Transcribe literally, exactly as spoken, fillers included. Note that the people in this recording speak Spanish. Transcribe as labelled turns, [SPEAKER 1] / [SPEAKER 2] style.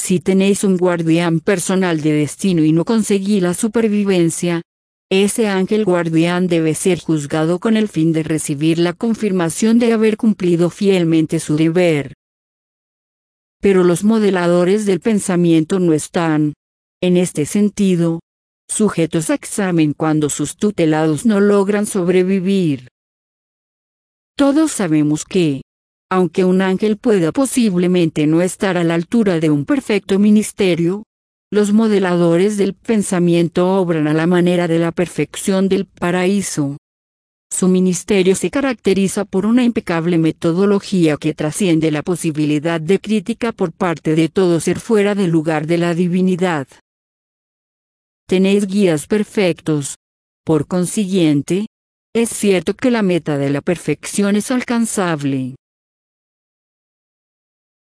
[SPEAKER 1] Si tenéis un guardián personal de destino y no conseguí la supervivencia, ese ángel guardián debe ser juzgado con el fin de recibir la confirmación de haber cumplido fielmente su deber. Pero los modeladores del pensamiento no están, en este sentido, sujetos a examen cuando sus tutelados no logran sobrevivir. Todos sabemos que, aunque un ángel pueda posiblemente no estar a la altura de un perfecto ministerio, los modeladores del pensamiento obran a la manera de la perfección del paraíso. Su ministerio se caracteriza por una impecable metodología que trasciende la posibilidad de crítica por parte de todo ser fuera del lugar de la divinidad. Tenéis guías perfectos. Por consiguiente, es cierto que la meta de la perfección es alcanzable.